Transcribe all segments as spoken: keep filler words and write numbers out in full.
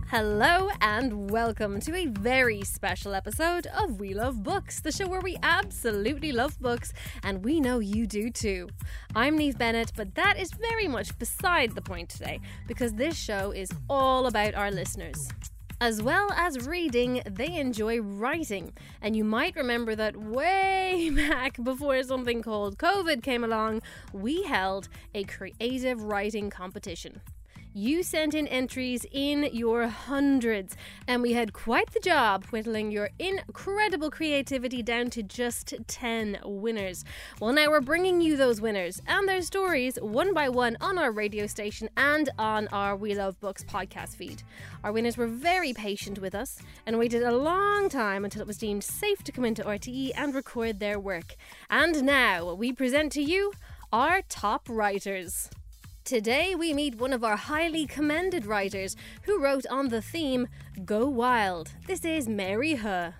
Hello and welcome to a very special episode of We Love Books, the show where we absolutely love books, and we know you do too. I'm Niamh Bennett, but that is very much beside the point today, because this show is all about our listeners. As well as reading, they enjoy writing. And you might remember that way back before something called COVID came along, we held a creative writing competition. You sent in entries in your hundreds, and we had quite the job whittling your incredible creativity down to just ten winners. Well, now we're bringing you those winners and their stories one by one on our radio station and on our We Love Books podcast feed. Our winners were very patient with us and waited a long time until it was deemed safe to come into R T E and record their work. And now we present to you our top writers. Today we meet one of our highly commended writers who wrote on the theme Go Wild. This is Mary Huh.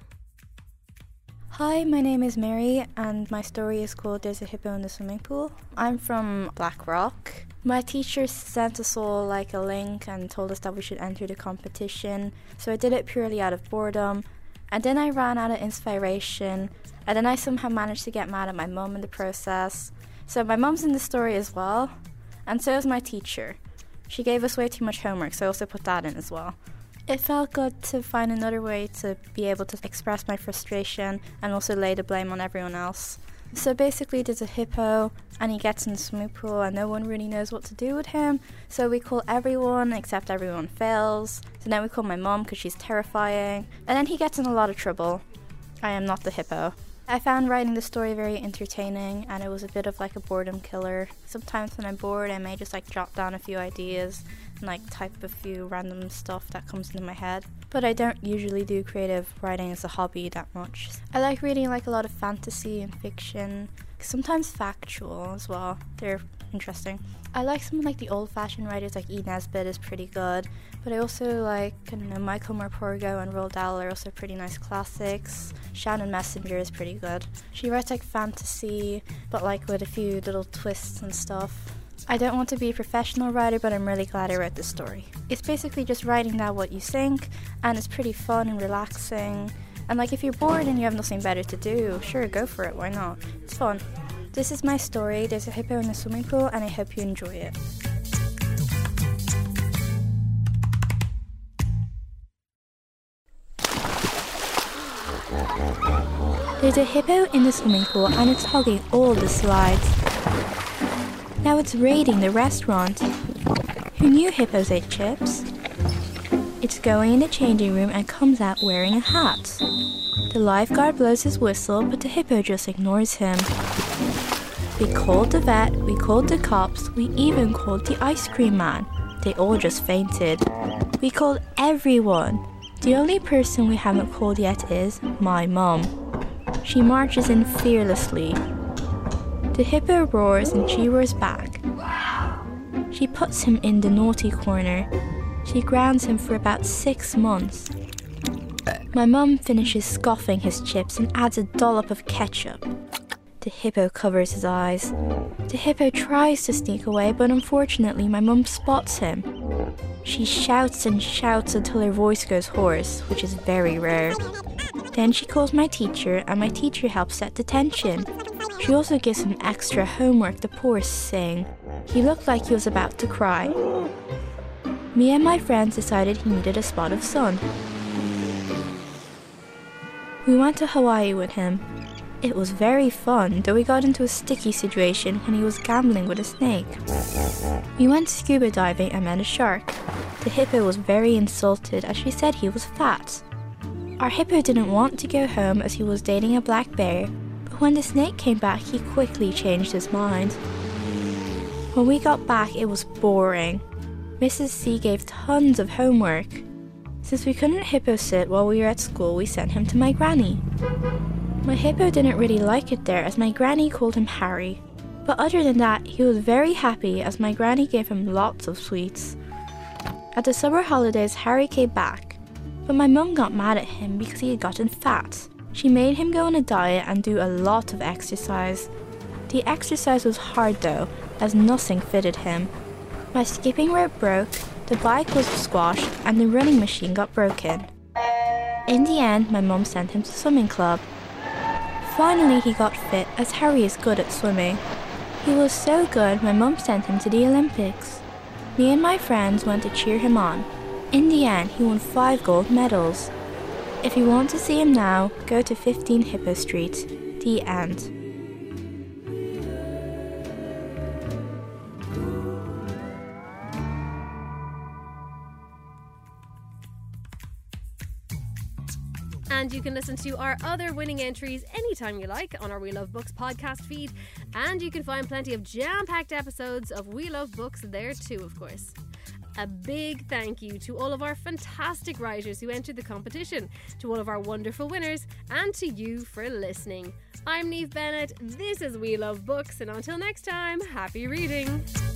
Hi, my name is Mary and my story is called There's a Hippo in the Swimming Pool. I'm from Blackrock. My teacher sent us all like a link and told us that we should enter the competition, so I did it purely out of boredom, and then I ran out of inspiration, and then I somehow managed to get mad at my mum in the process. So my mum's in the story as well. And so is my teacher. She gave us way too much homework, so I also put that in as well. It felt good to find another way to be able to express my frustration and also lay the blame on everyone else. So basically there's a hippo and he gets in the swimming pool and no one really knows what to do with him. So we call everyone except everyone fails. So then we call my mum because she's terrifying. And then he gets in a lot of trouble. I am not the hippo. I found writing the story very entertaining and it was a bit of like a boredom killer. Sometimes when I'm bored I may just like jot down a few ideas and like type a few random stuff that comes into my head. But I don't usually do creative writing as a hobby that much. I like reading like a lot of fantasy and fiction, sometimes factual as well. They're interesting. I like some like the old-fashioned writers like E. Nesbitt is pretty good, but I also like, I don't know, Michael Morpurgo and Roald Dahl are also pretty nice classics. Shannon Messenger is pretty good. She writes like fantasy, but like with a few little twists and stuff. I don't want to be a professional writer, but I'm really glad I wrote this story. It's basically just writing down what you think, and it's pretty fun and relaxing. And like if you're bored and you have nothing better to do, sure, go for it, why not? It's fun. This is my story, There's a Hippo in the Swimming Pool, and I hope you enjoy it. There's a hippo in the swimming pool and it's hugging all the slides. Now it's raiding the restaurant. Who knew hippos ate chips? It's going in the changing room and comes out wearing a hat. The lifeguard blows his whistle, but the hippo just ignores him. We called the vet, we called the cops, we even called the ice cream man. They all just fainted. We called everyone. The only person we haven't called yet is my mum. She marches in fearlessly. The hippo roars and she roars back. She puts him in the naughty corner. She grounds him for about six months. My mum finishes scoffing his chips and adds a dollop of ketchup. The hippo covers his eyes. The hippo tries to sneak away, but unfortunately my mum spots him. She shouts and shouts until her voice goes hoarse, which is very rare. Then she calls my teacher, and my teacher helps set the tension. She also gives him extra homework the poor thing. He looked like he was about to cry. Me and my friends decided he needed a spot of sun. We went to Hawaii with him. It was very fun, though we got into a sticky situation when he was gambling with a snake. We went scuba diving and met a shark. The hippo was very insulted as she said he was fat. Our hippo didn't want to go home as he was dating a black bear, but when the snake came back he quickly changed his mind. When we got back it was boring. Missus C gave tons of homework. Since we couldn't hippo sit while we were at school, we sent him to my granny. My hippo didn't really like it there as my granny called him Harry. But other than that, he was very happy as my granny gave him lots of sweets. At the summer holidays, Harry came back, but my mum got mad at him because he had gotten fat. She made him go on a diet and do a lot of exercise. The exercise was hard though, as nothing fitted him. My skipping rope broke, The bike was squashed and the running machine got broken. In the end, my mum sent him to swimming club. Finally, he got fit as Harry is good at swimming. He was so good, my mum sent him to the Olympics. Me and my friends went to cheer him on. In the end, he won five gold medals. If you want to see him now, go to fifteen Hippo Street. The end. And you can listen to our other winning entries anytime you like on our We Love Books podcast feed. And you can find plenty of jam-packed episodes of We Love Books there too, of course. A big thank you to all of our fantastic writers who entered the competition, to all of our wonderful winners, and to you for listening. I'm Niamh Bennett, this is We Love Books, and until next time, happy reading!